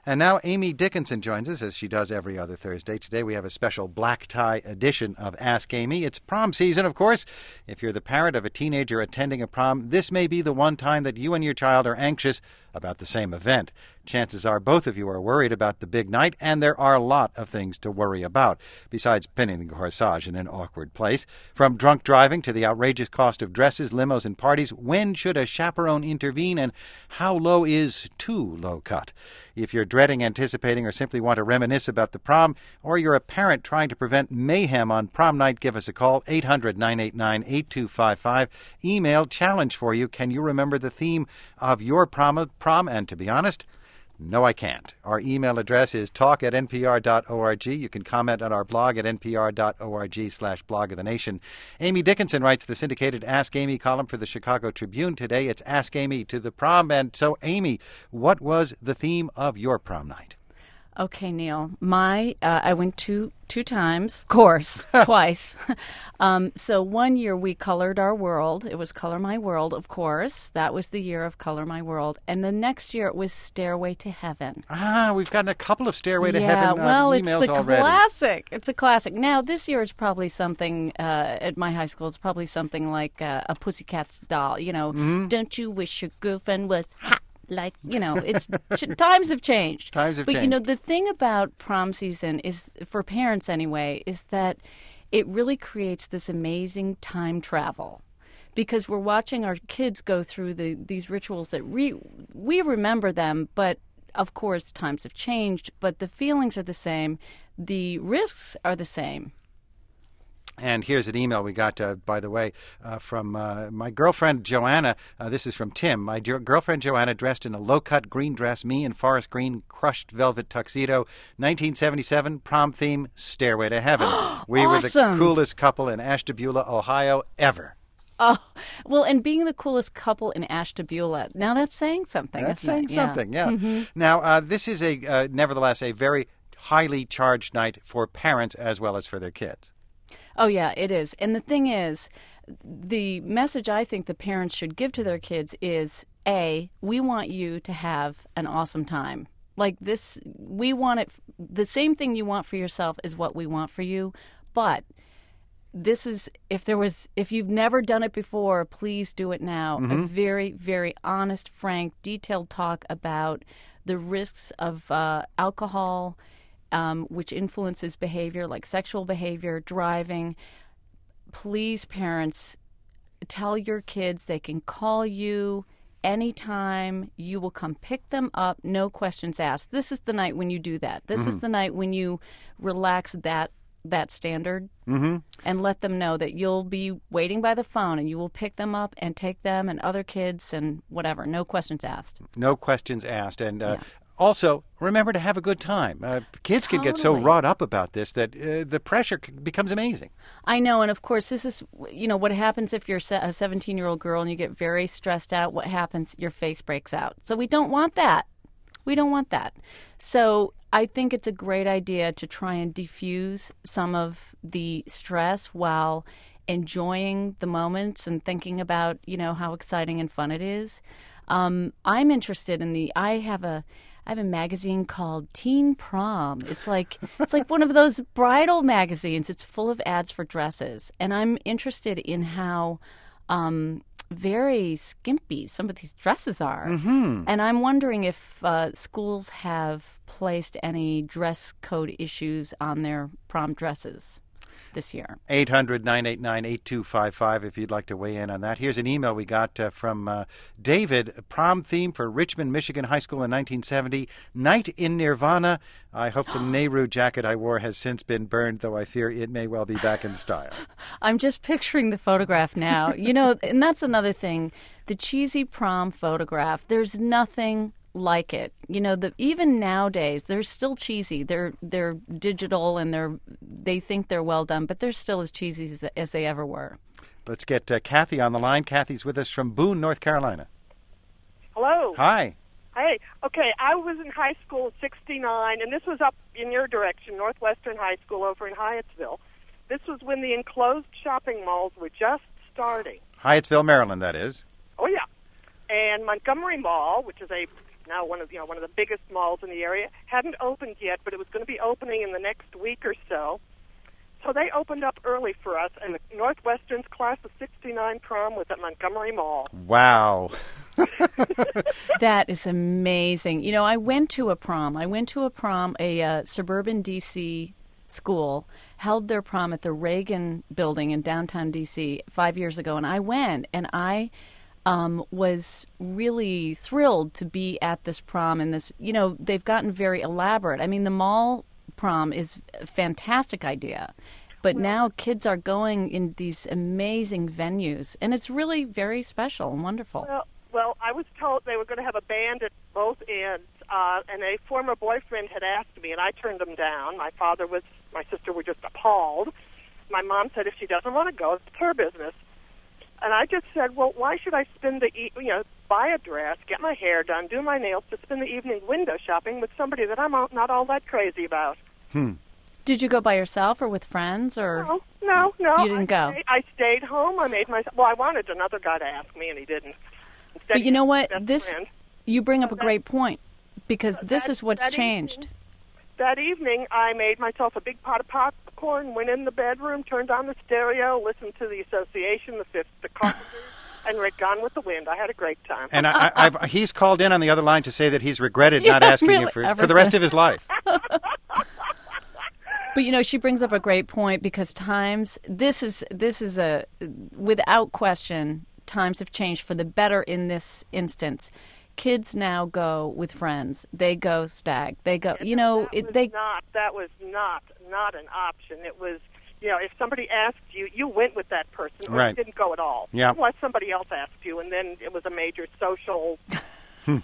And now Amy Dickinson joins us, as she does every other Thursday. Today we have a special black tie edition of Ask Amy. It's prom season, of course. If you're the parent of a teenager attending a prom, this may be the one time that you and your child are anxious about the same event. Chances are both of you are worried about the big night, and there are a lot of things to worry about, besides pinning the corsage in an awkward place. From drunk driving to the outrageous cost of dresses, limos, and parties, when should a chaperone intervene, and how low is too low cut? If you're dreading, anticipating, or simply want to reminisce about the prom, or you're a parent trying to prevent mayhem on prom night, give us a call, 800-989-8255. Email challenge for you. Can you remember the theme of your prom? And to be honest, no, I can't. Our email address is talk@npr.org. You can comment on our blog at npr.org/blog of the nation. Amy Dickinson writes the syndicated Ask Amy column for the Chicago Tribune. Today it's Ask Amy to the prom. And so, Amy, what was the theme of your prom night? Okay, Neil. I went two times, of course, twice. So one year we colored our world. It was Color My World, of course. That was the year of Color My World. And the next year it was Stairway to Heaven. We've gotten a couple of Stairway to Heaven emails it's the already. Classic. It's a classic. Now, this year it's probably something, at my high school, it's probably something like a Pussycat's Doll. You know, Don't you wish your girlfriend was hot? Like, it's times have changed. But, the thing about prom season is, for parents anyway, is that it really creates this amazing time travel. Because we're watching our kids go through these rituals that we remember them, but, of course, times have changed. But the feelings are the same. The risks are the same. And here's an email we got, by the way, from my girlfriend Joanna. This is from Tim. My girlfriend Joanna dressed in a low-cut green dress, me in forest green crushed velvet tuxedo. 1977, prom theme, Stairway to Heaven. We were the coolest couple in Ashtabula, Ohio, ever. Oh, well, and being the coolest couple in Ashtabula, now that's saying something. That's saying something, yeah. Mm-hmm. Now, this is nevertheless a very highly charged night for parents as well as for their kids. Oh, yeah, it is. And the thing is, the message I think the parents should give to their kids is, A, we want you to have an awesome time. Like this, we want it, the same thing you want for yourself is what we want for you. But this is, if you've never done it before, please do it now. Mm-hmm. A very, very honest, frank, detailed talk about the risks of alcohol, which influences behavior like sexual behavior, driving. Please, parents, tell your kids they can call you anytime. You will come pick them up, no questions asked. This is the night when you do that. This is the night when you relax that standard and let them know that you'll be waiting by the phone and you will pick them up and take them and other kids and whatever. No questions asked. No questions asked. And also, remember to have a good time. Kids can get so wrought up about this that the pressure becomes amazing. I know, and of course, this is, what happens if you're a 17-year-old girl and you get very stressed out. What happens? Your face breaks out. So we don't want that. We don't want that. So I think it's a great idea to try and diffuse some of the stress while enjoying the moments and thinking about, how exciting and fun it is. I'm interested in I have a magazine called Teen Prom. It's like one of those bridal magazines. It's full of ads for dresses. And I'm interested in how very skimpy some of these dresses are. Mm-hmm. And I'm wondering if schools have placed any dress code issues on their prom dresses this year. 800-989-8255 if you'd like to weigh in on that. Here's an email we got from David. Prom theme for Richmond, Michigan High School in 1970. Night in Nirvana. I hope the Nehru jacket I wore has since been burned, though I fear it may well be back in style. I'm just picturing the photograph now. And that's another thing. The cheesy prom photograph, there's nothing like it. Even nowadays, they're still cheesy. They're digital and they think they're well done, but they're still as cheesy as they ever were. Let's get Kathy on the line. Kathy's with us from Boone, North Carolina. Hello. Hi. Hey. Okay, I was in high school in '69, and this was up in your direction, Northwestern High School over in Hyattsville. This was when the enclosed shopping malls were just starting. Hyattsville, Maryland, that is. Oh, yeah. And Montgomery Mall, which is a now one of the biggest malls in the area. Hadn't opened yet, but it was going to be opening in the next week or so. So they opened up early for us, and the Northwestern's class of '69 prom was at Montgomery Mall. Wow. That is amazing. You know, I went to a prom. A suburban D.C. school held their prom at the Reagan Building in downtown D.C. 5 years ago, and I went, and I was really thrilled to be at this prom. And this, you know, they've gotten very elaborate. I mean, the mall prom is a fantastic idea, but now kids are going in these amazing venues, and it's really very special and wonderful. Well, I was told they were going to have a band at both ends, and a former boyfriend had asked me, and I turned him down. My sister were just appalled. My mom said if she doesn't want to go, it's her business. And I just said, well, why should I spend buy a dress, get my hair done, do my nails, to spend the evening window shopping with somebody that I'm not all that crazy about? Did you go by yourself or with friends? Or No. You didn't go? I stayed home. I wanted another guy to ask me, and he didn't. Instead, but you know what? Friend. You bring up a great point, because this is what's changed. That evening, I made myself a big pot of popcorn, went in the bedroom, turned on the stereo, listened to the Association, the Carpenters, and read Gone with the Wind. I had a great time. And he's called in on the other line to say that he's regretted not asking you for the rest of his life. But, you know, she brings up a great point, because this is without question, times have changed for the better in this instance. Kids now go with friends. They go stag. They go, you know, that was not an option. It was, you know, if somebody asked you, you went with that person, or you didn't go at all. Yeah. Unless somebody else asked you, and then it was a major social thing.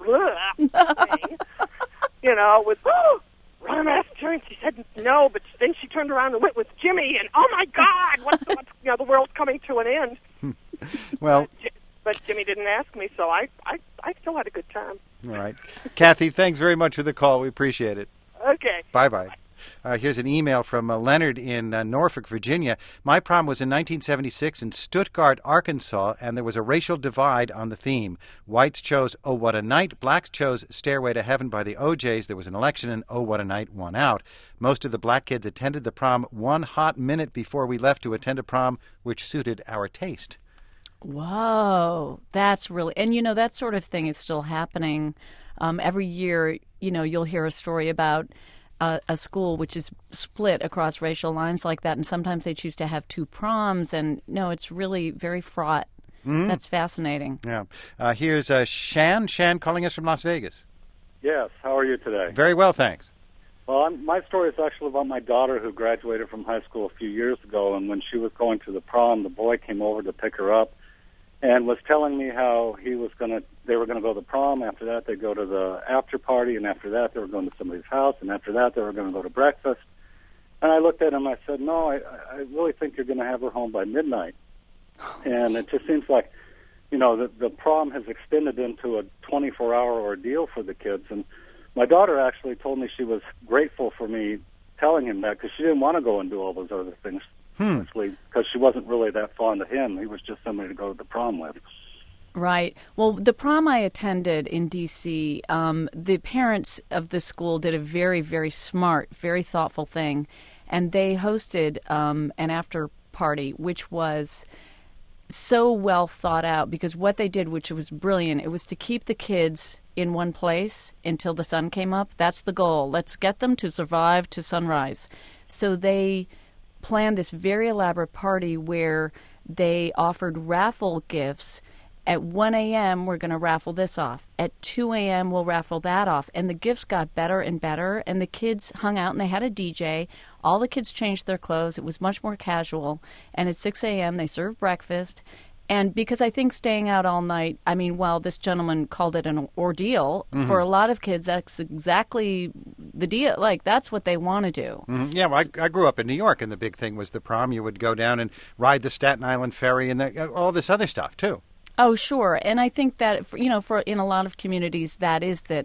You know, with Ron asked her, and she said no, but then she turned around and went with Jimmy, and oh my God, the world's coming to an end. Well, but Jimmy didn't ask me, so I still had a good time. All right. Kathy, thanks very much for the call. We appreciate it. Okay. Bye-bye. Here's an email from Leonard in Norfolk, Virginia. My prom was in 1976 in Stuttgart, Arkansas, and there was a racial divide on the theme. Whites chose Oh, What a Night. Blacks chose Stairway to Heaven by the OJs. There was an election, and Oh, What a Night won out. Most of the black kids attended the prom 1 hot minute before we left to attend a prom which suited our taste. Whoa, that's really, and you know, that sort of thing is still happening. Every year, you know, you'll hear a story about a school which is split across racial lines like that, and sometimes they choose to have 2 proms, and no, it's really very fraught. Mm-hmm. That's fascinating. Yeah. Here's Shan calling us from Las Vegas. Yes, how are you today? Very well, thanks. Well, my story is actually about my daughter who graduated from high school a few years ago, and when she was going to the prom, the boy came over to pick her up and was telling me how they were going to go to the prom. After that, they'd go to the after party, and after that, they were going to somebody's house, and after that, they were going to go to breakfast. And I looked at him, I said, no, I really think you're going to have her home by midnight. And it just seems like, you know, the prom has extended into a 24-hour ordeal for the kids. And my daughter actually told me she was grateful for me telling him that, because she didn't want to go and do all those other things. Because she wasn't really that fond of him. He was just somebody to go to the prom with. Right. Well, the prom I attended in D.C., the parents of the school did a very, very smart, very thoughtful thing, and they hosted an after party, which was so well thought out, because what they did, which was brilliant, it was to keep the kids in one place until the sun came up. That's the goal. Let's get them to survive to sunrise. So they planned this very elaborate party where they offered raffle gifts. At 1 a.m., we're going to raffle this off. At 2 a.m., we'll raffle that off. And the gifts got better and better, and the kids hung out, and they had a DJ. All the kids changed their clothes. It was much more casual. And at 6 a.m., they served breakfast. And because I think staying out all night, I mean, while this gentleman called it an ordeal, for a lot of kids, that's exactly the deal. Like, that's what they want to do. Mm-hmm. Yeah, well, I grew up in New York, and the big thing was the prom. You would go down and ride the Staten Island ferry and all this other stuff, too. Oh, sure. And I think that, for in a lot of communities, that is that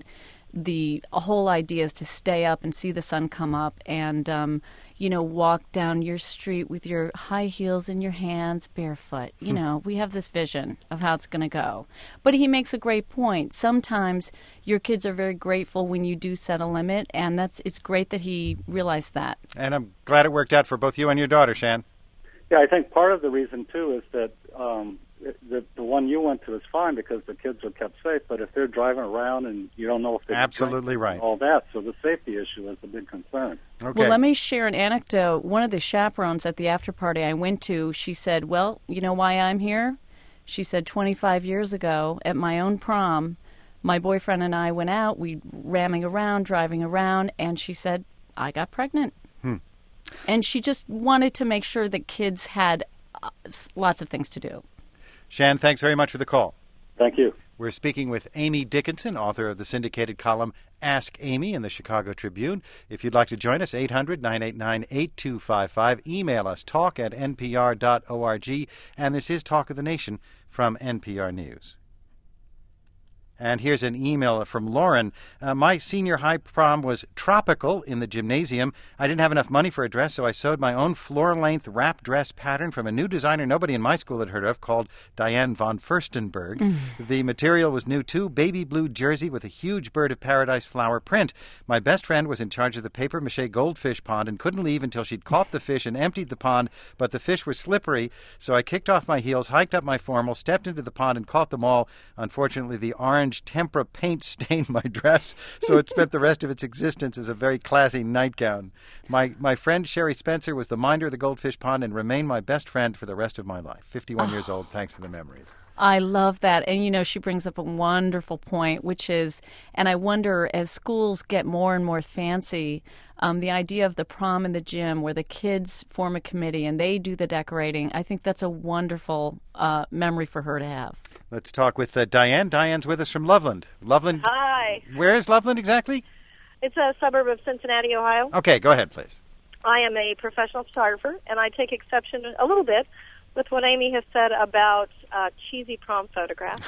the whole idea is to stay up and see the sun come up and, walk down your street with your high heels in your hands, barefoot. We have this vision of how it's going to go. But he makes a great point. Sometimes your kids are very grateful when you do set a limit, and it's great that he realized that. And I'm glad it worked out for both you and your daughter, Shan. Yeah, I think part of the reason, too, is that the one you went to is fine because the kids are kept safe, but if they're driving around and you don't know if they're absolutely right, all that, so the safety issue is a big concern. Okay. Well, let me share an anecdote. One of the chaperones at the after party I went to, she said, well, you know why I'm here? She said 25 years ago at my own prom, my boyfriend and I went out, we ramming around, driving around, and she said, I got pregnant. And she just wanted to make sure that kids had lots of things to do. Shan, thanks very much for the call. Thank you. We're speaking with Amy Dickinson, author of the syndicated column Ask Amy in the Chicago Tribune. If you'd like to join us, 800-989-8255. Email us, talk@npr.org. And this is Talk of the Nation from NPR News. And here's an email from Lauren. My senior high prom was tropical in the gymnasium. I didn't have enough money for a dress, so I sewed my own floor-length wrap dress pattern from a new designer nobody in my school had heard of called Diane von Furstenberg. The material was new, too, baby blue jersey with a huge bird of paradise flower print. My best friend was in charge of the papier-mâché goldfish pond and couldn't leave until she'd caught the fish and emptied the pond, but the fish were slippery, so I kicked off my heels, hiked up my formal, stepped into the pond, and caught them all. Unfortunately, the orange tempera paint stained my dress, so it spent the rest of its existence as a very classy nightgown. My friend Sherry Spencer was the minder of the goldfish pond and remained my best friend for the rest of my life. 51 years old, thanks for the memories. I love that. And, she brings up a wonderful point, which is, and I wonder, as schools get more and more fancy, the idea of the prom in the gym where the kids form a committee and they do the decorating, I think that's a wonderful memory for her to have. Let's talk with Diane. Diane's with us from Loveland. Loveland. Hi. Where is Loveland exactly? It's a suburb of Cincinnati, Ohio. Okay, go ahead, please. I am a professional photographer, and I take exception a little bit with what Amy has said about cheesy prom photographs.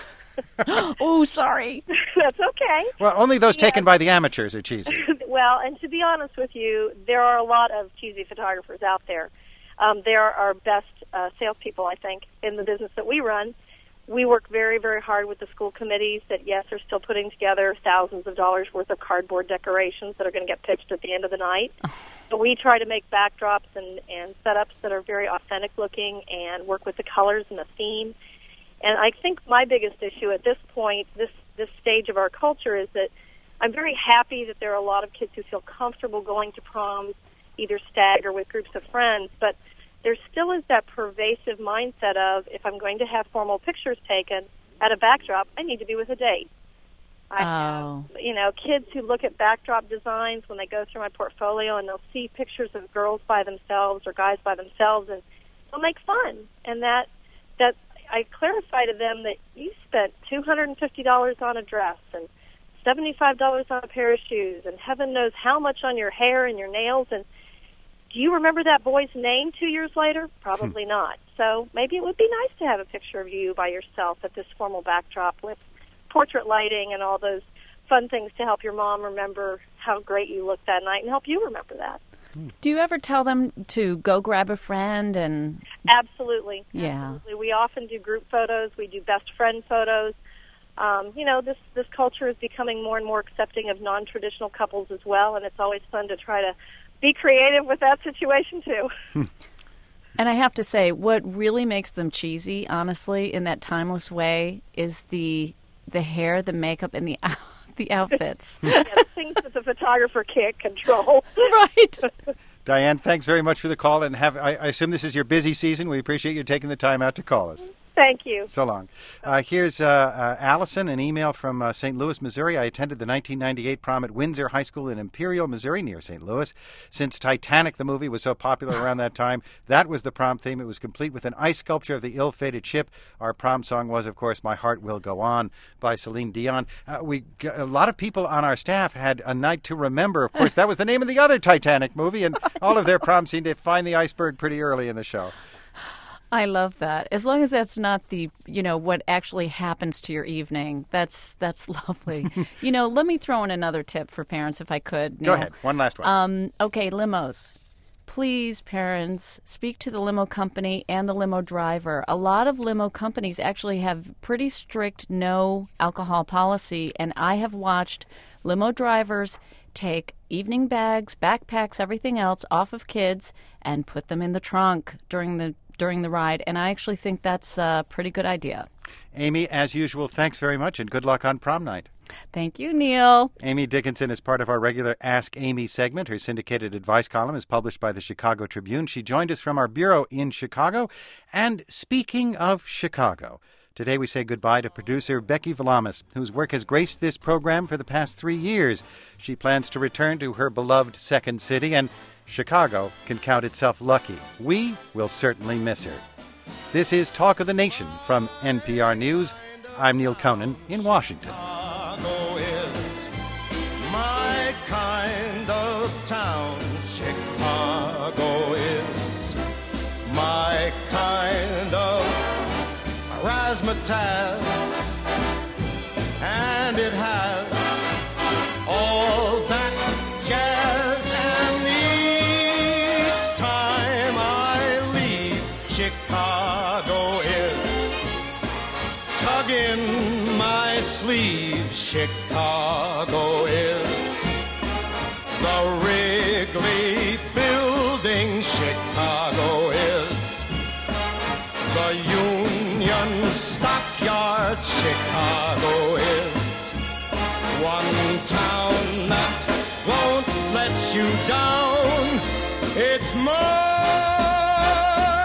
Oh, sorry. That's okay. Well, only those taken by the amateurs are cheesy. Well, and to be honest with you, there are a lot of cheesy photographers out there. They're our best salespeople, I think, in the business that we run. We work very, very hard with the school committees that, yes, are still putting together thousands of dollars worth of cardboard decorations that are going to get pitched at the end of the night. But we try to make backdrops and setups that are very authentic looking and work with the colors and the theme. And I think my biggest issue at this point, this stage of our culture, is that I'm very happy that there are a lot of kids who feel comfortable going to proms, either stag or with groups of friends, but there still is that pervasive mindset of, if I'm going to have formal pictures taken at a backdrop, I need to be with a date. I have, kids who look at backdrop designs when they go through my portfolio and they'll see pictures of girls by themselves or guys by themselves, and they'll make fun. And that I clarify to them that you spent $250 on a dress and $75 on a pair of shoes and heaven knows how much on your hair and your nails, and do you remember that boy's name 2 years later? Probably not. So maybe it would be nice to have a picture of you by yourself at this formal backdrop with portrait lighting and all those fun things to help your mom remember how great you looked that night and help you remember that. Do you ever tell them to go grab a friend? And Absolutely. Yeah. Absolutely. We often do group photos. We do best friend photos. This culture is becoming more and more accepting of non-traditional couples as well, and it's always fun to try to be creative with that situation, too. And I have to say, what really makes them cheesy, honestly, in that timeless way, is the hair, the makeup, and the outfits. Yeah, things that the photographer can't control. Right. Diane, thanks very much for the call, and I assume this is your busy season. We appreciate you taking the time out to call us. Thank you. So long. Here's Allison, an email from St. Louis, Missouri. I attended the 1998 prom at Windsor High School in Imperial, Missouri, near St. Louis. Since Titanic, the movie, was so popular around that time, that was the prom theme. It was complete with an ice sculpture of the ill-fated ship. Our prom song was, of course, My Heart Will Go On by Celine Dion. A lot of people on our staff had A Night to Remember. Of course, that was the name of the other Titanic movie, and all of their prom seemed to find the iceberg pretty early in the show. I love that. As long as that's not the, what actually happens to your evening, that's lovely. Let me throw in another tip for parents if I could, Neil. Go ahead. One last one. Okay, limos. Please, parents, speak to the limo company and the limo driver. A lot of limo companies actually have pretty strict no alcohol policy, and I have watched limo drivers take evening bags, backpacks, everything else off of kids and put them in the trunk during the ride, and I actually think that's a pretty good idea. Amy, as usual, thanks very much, and good luck on prom night. Thank you, Neil. Amy Dickinson is part of our regular Ask Amy segment. Her syndicated advice column is published by the Chicago Tribune. She joined us from our bureau in Chicago. And speaking of Chicago, today we say goodbye to producer Becky Valamis, whose work has graced this program for the past 3 years. She plans to return to her beloved Second City, and Chicago can count itself lucky. We will certainly miss her. This is Talk of the Nation from NPR News. I'm Neil Conan in Washington. Chicago is my kind of town. Chicago is my kind of razzmatazz, and it has all that jazz, and each time I leave, Chicago is tugging my sleeve. Chicago is the Wrigley Building. Chicago is the Union Stockyard. Chicago is one town that won't let you down. It's more